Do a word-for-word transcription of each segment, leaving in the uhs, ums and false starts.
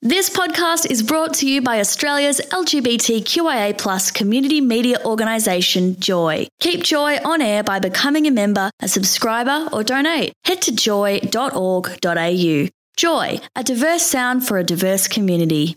This podcast is brought to you by Australia's L G B T Q I A plus community media organisation, Joy. Keep Joy on air by becoming a member, a subscriber or donate. Head to joy dot org dot a u. Joy, a diverse sound for a diverse community.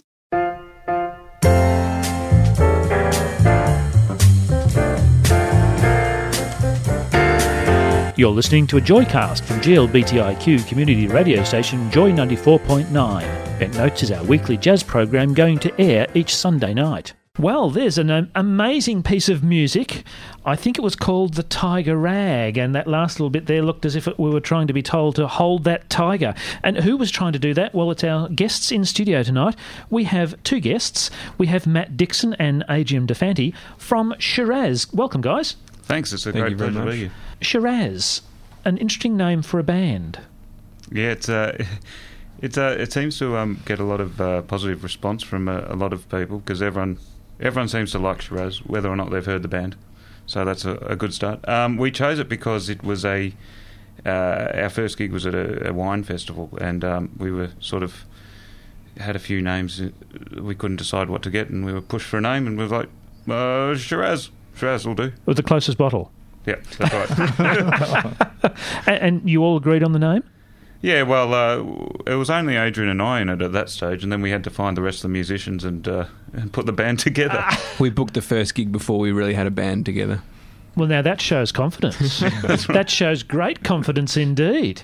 You're listening to a Joycast from G L B T I Q community radio station Joy ninety-four point nine. Bent Notes is our weekly jazz program going to air each Sunday night. Well, there's an um, amazing piece of music. I think it was called The Tiger Rag, and that last little bit there looked as if it, we were trying to be told to hold that tiger. And who was trying to do that? Well, it's our guests in studio tonight. We have two guests. We have Matt Dixon and Adrian Defanti from Shiraz. Welcome, guys. Thanks, it's a Thank great pleasure to be here. Shiraz, an interesting name for a band. Yeah, it's uh, it's uh, it seems to um, get a lot of uh, positive response from a, a lot of people because everyone everyone seems to like Shiraz, whether or not they've heard the band. So that's a, a good start. Um, we chose it because it was a uh, our first gig was at a, a wine festival, and um, we were sort of had a few names. We couldn't decide what to get, and we were pushed for a name, and we were like, uh, Shiraz. Shiraz will do. It was the closest bottle. Yeah, that's right. and, and you all agreed on the name? Yeah, well, uh, it was only Adrian and I in it at that stage, and then we had to find the rest of the musicians and, uh, and put the band together. We booked the first gig before we really had a band together. Well, now that shows confidence. That shows great confidence indeed.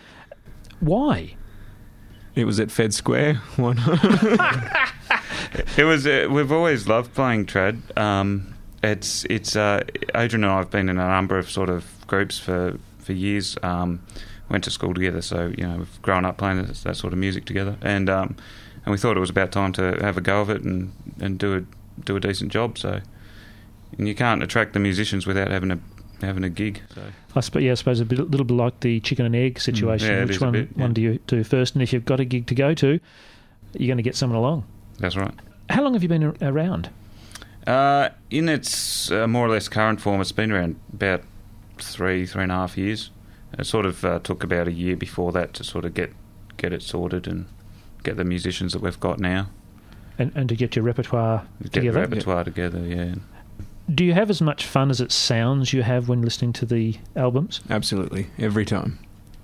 Why? It was at Fed Square. Why not? It was. Uh, we've always loved playing trad. Um, It's it's uh, Adrian and I have been in a number of sort of groups for for years. Um, went to school together, so you know we've grown up playing that, that sort of music together, and um, and we thought it was about time to have a go of it and, and do a do a decent job. So, and you can't attract the musicians without having a having a gig. So. I suppose, yeah, I suppose a bit, little bit like the chicken and egg situation. Yeah, it Which is a one bit, yeah. one do you do first? And if you've got a gig to go to, you're going to get someone along. That's right. How long have you been a- around? Uh, in its uh, more or less current form, it's been around about three, three and a half years. It sort of uh, took about a year before that to sort of get get it sorted and get the musicians that we've got now. And, and to get your repertoire Get together? the repertoire together, yeah. Do you have as much fun as it sounds you have when listening to the albums? Absolutely, every time.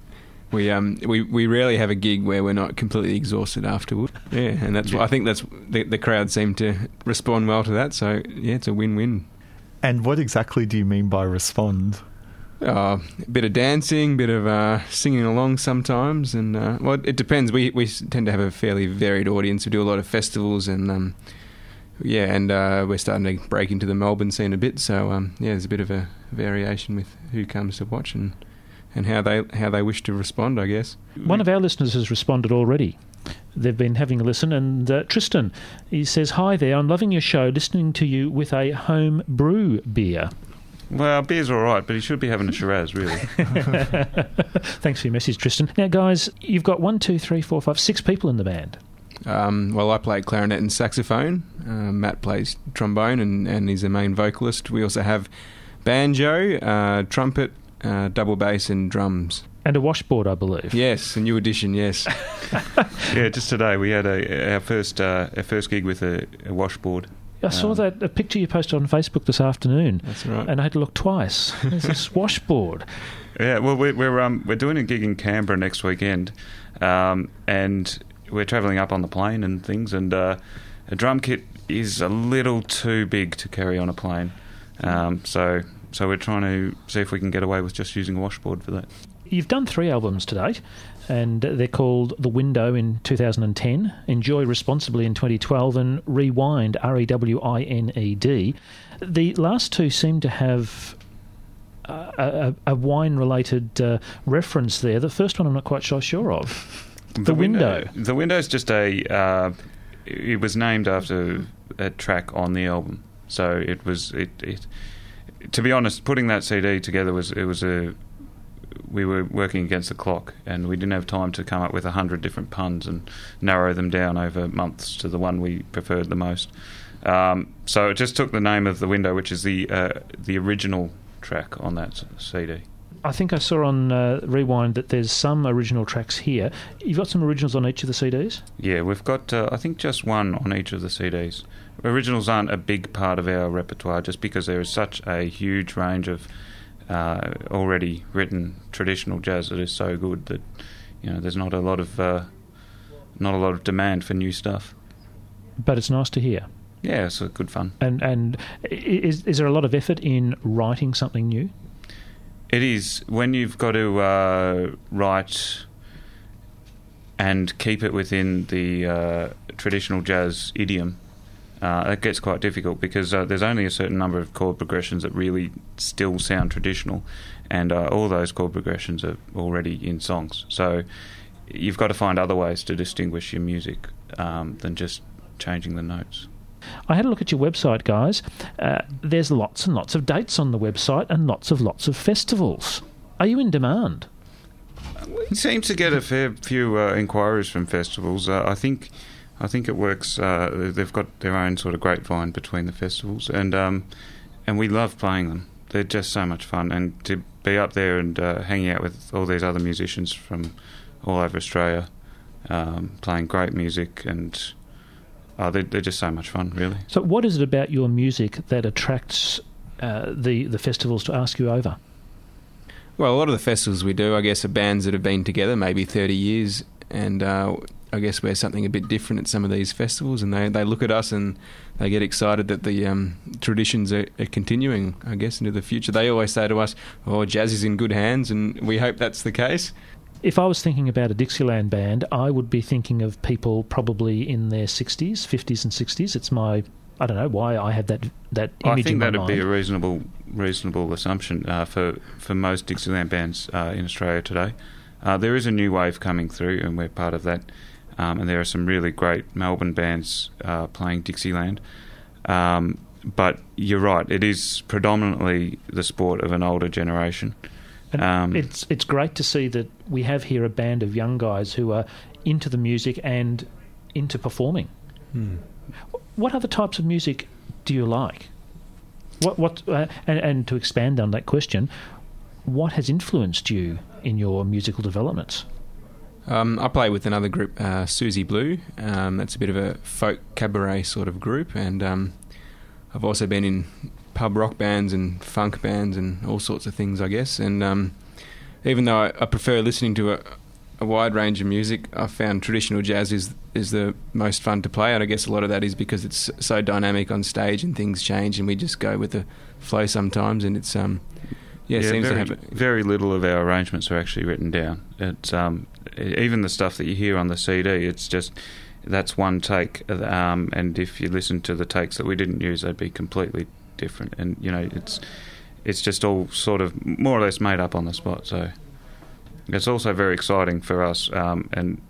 We um we, we rarely have a gig where we're not completely exhausted afterward. Yeah, and that's what I think that's the, the crowd seem to respond well to that. So yeah, it's a win-win. And what exactly do you mean by respond? Uh, a bit of dancing, bit of uh, singing along sometimes, and uh, well, it depends. We we tend to have a fairly varied audience. We do a lot of festivals, and um, yeah, and uh, we're starting to break into the Melbourne scene a bit. So um, yeah, there's a bit of a variation with who comes to watch and. And how they how they wish to respond, I guess. One of our listeners has responded already. They've been having a listen, and uh, Tristan, he says, "Hi there, I'm loving your show, listening to you with a home brew beer." Well, beer's all right, but he should be having a Shiraz, really. Thanks for your message, Tristan. Now, guys, you've got one, two, three, four, five, six people in the band. Um, well, I play clarinet and saxophone. Uh, Matt plays trombone and, and he's the main vocalist. We also have banjo, uh, trumpet, Uh, double bass and drums. And a washboard, I believe. Yes, a new addition, yes. Yeah, just today we had a, our first uh, our first gig with a, a washboard. I saw Um, that a picture you posted on Facebook this afternoon. That's right. And I had to look twice. There's this washboard. Yeah, well, we're we're, um, we're doing a gig in Canberra next weekend, um, and we're travelling up on the plane and things, and uh, a drum kit is a little too big to carry on a plane, um, so. So we're trying to see if we can get away with just using a washboard for that. You've done three albums to date, and they're called The Window in two thousand ten, Enjoy Responsibly in twenty twelve, and Rewind, R E W I N E D. The last two seem to have a, a, a wine-related uh, reference there. The first one I'm not quite so sure of. The, the Window. window. The Window's just a... Uh, it was named after a track on the album. So it was... It, it to be honest, putting that C D together was it was a we were working against the clock, and we didn't have time to come up with a hundred different puns and narrow them down over months to the one we preferred the most. Um, so it just took the name of The Window, which is the uh, the original track on that C D. I think I saw on uh, Rewind that there's some original tracks here. You've got some originals on each of the C Ds? Yeah, we've got, uh, I think, just one on each of the C Ds. Originals aren't a big part of our repertoire just because there is such a huge range of uh, already written traditional jazz that is so good that, you know, there's not a lot of uh, not a lot of demand for new stuff. But it's nice to hear. Yeah, it's a good fun. And and is is there a lot of effort in writing something new? It is. When you've got to uh, write and keep it within the uh, traditional jazz idiom, uh, it gets quite difficult because uh, there's only a certain number of chord progressions that really still sound traditional, and uh, all those chord progressions are already in songs. So you've got to find other ways to distinguish your music um, than just changing the notes. I had a look at your website, guys. Uh, there's lots and lots of dates on the website and lots of lots of festivals. Are you in demand? We seem to get a fair few uh, inquiries from festivals. Uh, I think, I think it works. Uh, they've got their own sort of grapevine between the festivals, and um, and we love playing them. They're just so much fun, and to be up there and uh, hanging out with all these other musicians from all over Australia, um, playing great music and. Oh, they're, they're just so much fun, really. So what is it about your music that attracts uh, the, the festivals to ask you over? Well, a lot of the festivals we do, I guess, are bands that have been together maybe thirty years, and uh, I guess we're something a bit different at some of these festivals, and they, they look at us and they get excited that the um, traditions are, are continuing, I guess, into the future. They always say to us, oh, jazz is in good hands, and we hope that's the case. If I was thinking about a Dixieland band, I would be thinking of people probably in their sixties, fifties and sixties. It's my, I don't know why I had that that image I think in my that'd mind. be a reasonable reasonable assumption uh, for, for most Dixieland bands uh, in Australia today. Uh, there is a new wave coming through, and we're part of that. Um, and there are some really great Melbourne bands uh, playing Dixieland. Um, but you're right, it is predominantly the sport of an older generation. And Um, it's it's great to see that we have here a band of young guys who are into the music and into performing. Hmm. What other types of music do you like? What what uh, and, and to expand on that question, what has influenced you in your musical developments? Um, I play with another group, uh, Susie Blue. Um, that's a bit of a folk cabaret sort of group, and um, I've also been in pub rock bands and funk bands and all sorts of things, I guess. And um, even though I, I prefer listening to a, a wide range of music, I found traditional jazz is is the most fun to play. And I guess a lot of that is because it's so dynamic on stage and things change, and we just go with the flow sometimes. And it's um yeah, yeah seems very, to have a, very little of our arrangements are actually written down. It's um, even the stuff that you hear on the C D. It's just that's one take, um, and if you listen to the takes that we didn't use, they'd be completely different, and you know it's it's just all sort of more or less made up on the spot. So it's also very exciting for us, um, and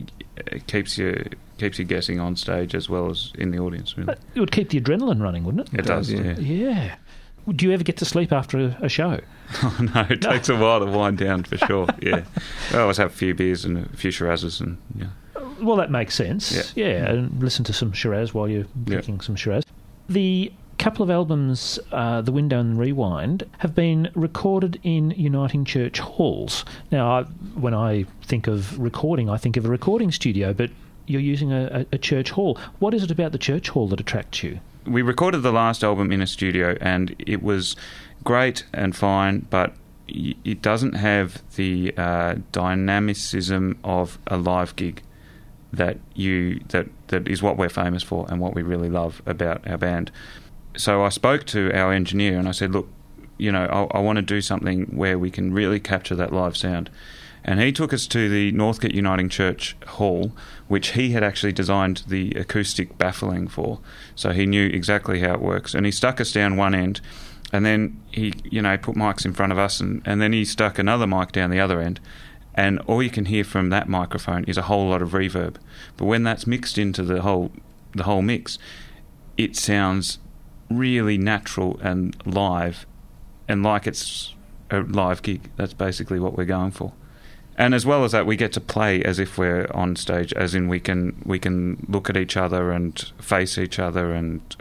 it keeps you keeps you guessing on stage as well as in the audience. Really. It would keep the adrenaline running, wouldn't it? It, it does, does, yeah. Yeah. Do you ever get to sleep after a, a show? Oh no, it no. takes a while to wind down for sure. Yeah, we always have a few beers and a few Shirazes, and yeah. Well, that makes sense. Yeah, yeah and listen to some Shiraz while you're drinking yeah. some Shiraz. The couple of albums, uh, The Window and Rewind, have been recorded in Uniting Church halls. Now, I, when I think of recording, I think of a recording studio, but you're using a, a church hall. What is it about the church hall that attracts you? We recorded the last album in a studio, and it was great and fine, but it doesn't have the uh, dynamicism of a live gig that you that that is what we're famous for and what we really love about our band. So I spoke to our engineer and I said, look, you know, I, I want to do something where we can really capture that live sound. And he took us to the Northcote Uniting Church Hall, which he had actually designed the acoustic baffling for. So he knew exactly how it works. And he stuck us down one end, and then he, you know, put mics in front of us, and, and then he stuck another mic down the other end. And all you can hear from that microphone is a whole lot of reverb. But when that's mixed into the whole the whole mix, it sounds really natural and live, and like it's a live gig. That's basically what we're going for. And as well as that, we get to play as if we're on stage, as in we can we can look at each other and face each other and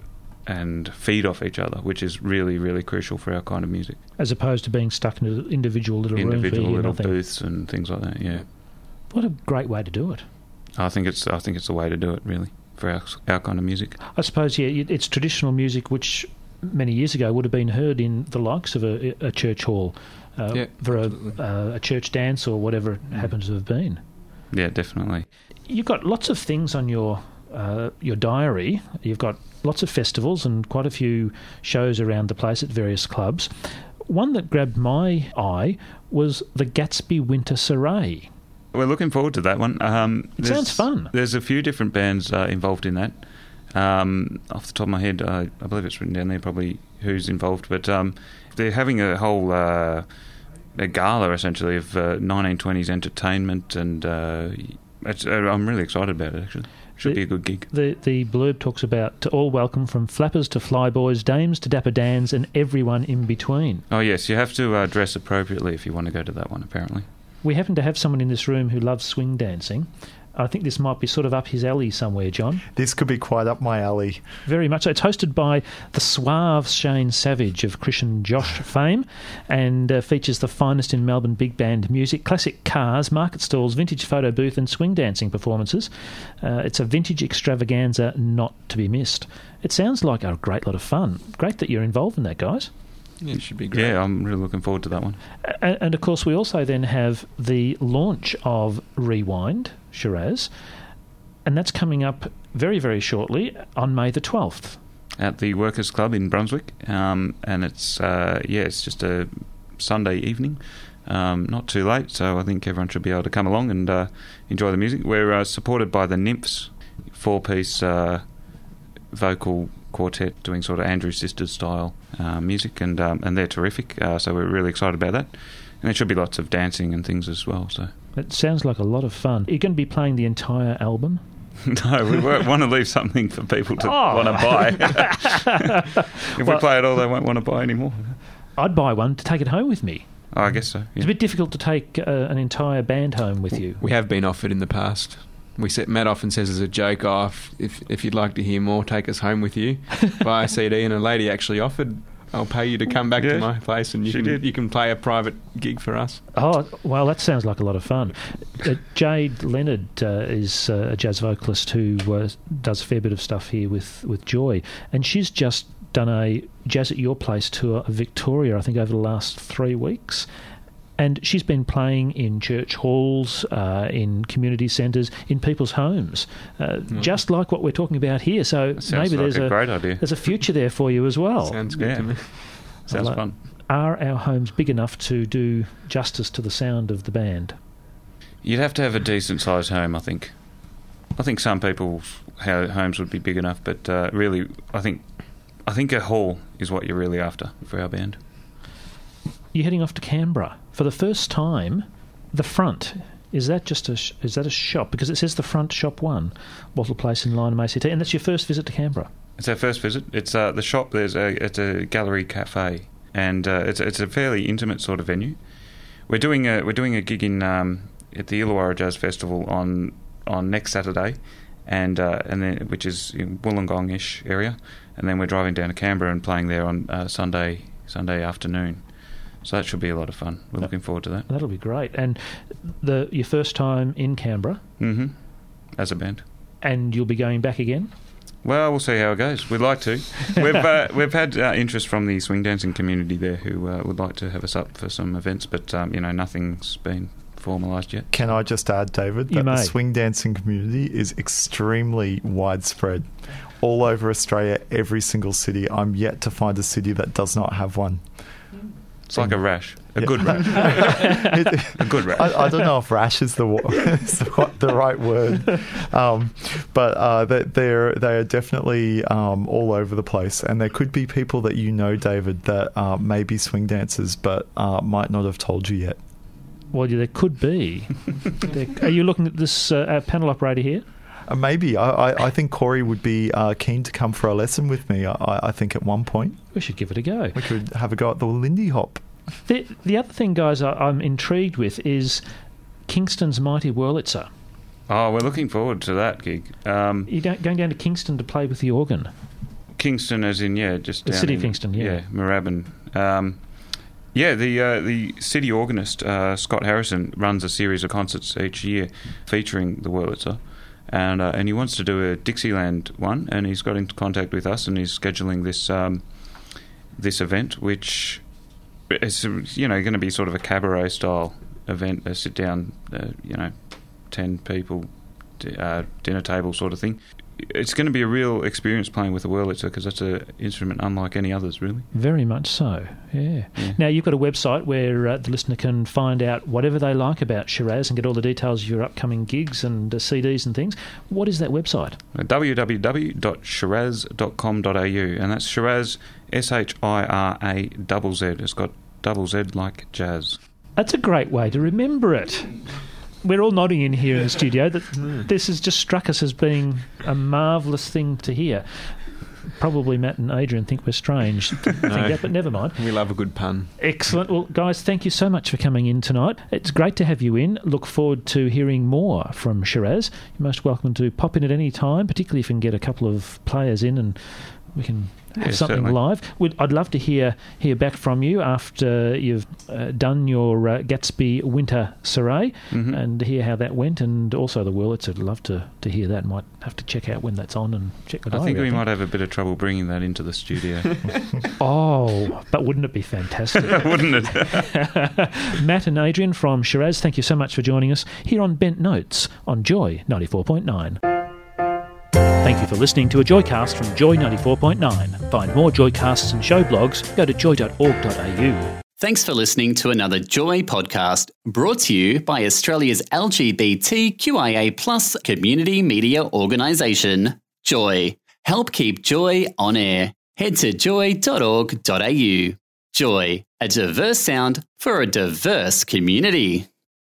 and feed off each other, which is really, really crucial for our kind of music. As opposed to being stuck in an individual little room. Individual little nothing. booths and things like that, yeah. What a great way to do it. I think it's I think it's the way to do it, really, for our, our kind of music. I suppose, yeah, it's traditional music which many years ago would have been heard in the likes of a, a church hall uh, Yeah, for a, absolutely. uh, a church dance or whatever it happens to have been. Yeah, definitely. You've got lots of things on your uh, your diary. You've got lots of festivals and quite a few shows around the place at various clubs. One that grabbed my eye was the Gatsby Winter Soiree. We're looking forward to that one. Um, It there's- sounds fun. There's a few different bands uh, involved in that. Um, off the top of my head, uh, I believe it's written down there probably who's involved, but um, they're having a whole uh, a gala essentially of uh, nineteen twenties entertainment, and uh, it's, uh, I'm really excited about it. Actually, should The- be a good gig. The the blurb talks about to all welcome from flappers to flyboys, dames to dapper dans, and everyone in between. Oh yes, you have to uh, dress appropriately if you want to go to that one. Apparently. We happen to have someone in this room who loves swing dancing. I think this might be sort of up his alley somewhere, John. This could be quite up my alley. Very much so. It's hosted by the suave Shane Savage of Christian Josh fame, and uh, features the finest in Melbourne big band music, classic cars, market stalls, vintage photo booth and swing dancing performances. Uh, it's a vintage extravaganza not to be missed. It sounds like a great lot of fun. Great that you're involved in that, guys. Yeah, it should be great. Yeah, I'm really looking forward to that one. And, and of course, we also then have the launch of Rewind, Shiraz, and that's coming up very, very shortly on May the twelfth. At the Workers' Club in Brunswick, um, and it's uh, yeah, it's just a Sunday evening, um, not too late, so I think everyone should be able to come along and uh, enjoy the music. We're uh, supported by the Nymphs, four-piece uh, vocal quartet doing sort of Andrew Sisters style uh, music, and um, and they're terrific. Uh, so we're really excited about that, and there should be lots of dancing and things as well. So It sounds like a lot of fun. Are you going to be playing the entire album? no, we want to leave something for people to Oh. want to buy. If Well- we play it all, they won't want to buy anymore. I'd buy one to take it home with me. Oh, I guess so. It's Yeah. a bit difficult to take uh, an entire band home with you. We have been offered in the past. We set, Matt often says as a joke, oh, if, if, if you'd like to hear more, take us home with you. Buy a C D, and a lady actually offered, I'll pay you to come back Yeah, to my place and you she can, did. you can play a private gig for us. Oh, well, that sounds like a lot of fun. Uh, Jade Leonard uh, is uh, a jazz vocalist who uh, does a fair bit of stuff here with, with Joy, and she's just done a Jazz at Your Place tour of Victoria, I think, over the last three weeks. And she's been playing in church halls, uh, in community centres, in people's homes, uh, just like what we're talking about here. So That sounds maybe like there's a a great idea. there's a future there for you as well. Sounds good yeah. to me. Sounds Well, uh, fun. Are our homes big enough to do justice to the sound of the band? You'd have to have a decent sized home, I think. I think some people's ho- homes would be big enough, but uh, really, I think I think a hall is what you're really after for our band. You're heading off to Canberra for the first time. The Front, is that just a sh- is that a shop? Because it says the Front Shop One, Wattle Place in Lyneham A C T, and that's your first visit to Canberra. It's our first visit. It's uh, the shop. There's a it's a gallery cafe, and uh, it's it's a fairly intimate sort of venue. We're doing a we're doing a gig in um, at the Illawarra Jazz Festival on on next Saturday, and uh, and then which is in Wollongong-ish area, and then we're driving down to Canberra and playing there on uh, Sunday Sunday afternoon. So that should be a lot of fun. We're looking forward to that. That'll be great. And the your first time in Canberra, hmm As a band. and you'll be going back again. Well, we'll see how it goes. We'd like to. We've uh, we've had uh, interest from the swing dancing community there who uh, would like to have us up for some events, but um, you know nothing's been formalised yet. Can I just add, David, You that may. the swing dancing community is extremely widespread. All over Australia, every single city. I'm yet to find a city that does not have one. It's like a rash, a Yeah. good rash, It- a good rash. I, I don't know if rash is the wa- is the, the right word, um, but uh, they, they're they are definitely um, all over the place, and there could be people that you know, David, that uh, may be swing dancers, but uh, might not have told you yet. Well, yeah, there could be. There, are you looking at this uh, our panel operator here? Uh, maybe I, I, I think Corey would be uh, keen to come for a lesson with me. I, I think at one point We should give it a go. we could have a go at the Lindy Hop. The, the other thing, guys, I, I'm intrigued with is Kingston's Mighty Wurlitzer. Oh, we're looking forward to that gig. Um, You're go- going down to Kingston to play with the organ. Kingston, as in yeah, just the down city in, of Kingston. Yeah, yeah Moorabbin. Um, yeah, the uh, the city organist uh, Scott Harrison runs a series of concerts each year featuring the Wurlitzer, and uh, and he wants to do a Dixieland one, and he's got into contact with us, and he's scheduling this um, this event, which is you know going to be sort of a cabaret style event, a sit down, uh, you know, ten people, uh, dinner table sort of thing. It's going to be a real experience playing with the Wurlitzer because that's an instrument unlike any others, really. Very much so, yeah. yeah. Now, you've got a website where uh, the listener can find out whatever they like about Shiraz and get all the details of your upcoming gigs and uh, C Ds and things. What is that website? w w w dot shiraz dot com dot a u, and that's Shiraz, S H I R A Z Z. It's got double Z like jazz. That's a great way to remember it. We're all nodding in here in the studio that this has just struck us as being a marvellous thing to hear. Probably Matt and Adrian think we're strange to think No. that, but never mind. We love a good pun. Excellent. Well, guys, thank you so much for coming in tonight. It's great to have you in. Look forward to hearing more from Shiraz. You're most welcome to pop in at any time, particularly if we can get a couple of players in and we can have Yeah, something certainly. live. We'd, I'd love to hear hear back from you after you've uh, done your uh, Gatsby Winter Soiree Mhm. and hear how that went, and also the Wurlitzer. I'd love to, to hear that. Might have to check out when that's on and check the I diary. think we might have a bit of trouble bringing that into the studio, Oh, but wouldn't it be fantastic? wouldn't it? Matt and Adrian from Shiraz, thank you so much for joining us here on Bent Notes on Joy ninety-four point nine. Thank you for listening to a Joycast from Joy ninety-four point nine. Find more Joycasts and show blogs, go to joy dot org dot a u. Thanks for listening to another Joy podcast brought to you by Australia's L G B T Q I A plus community media organisation, Joy. Help keep Joy on air. Head to joy dot org dot a u. Joy, a diverse sound for a diverse community.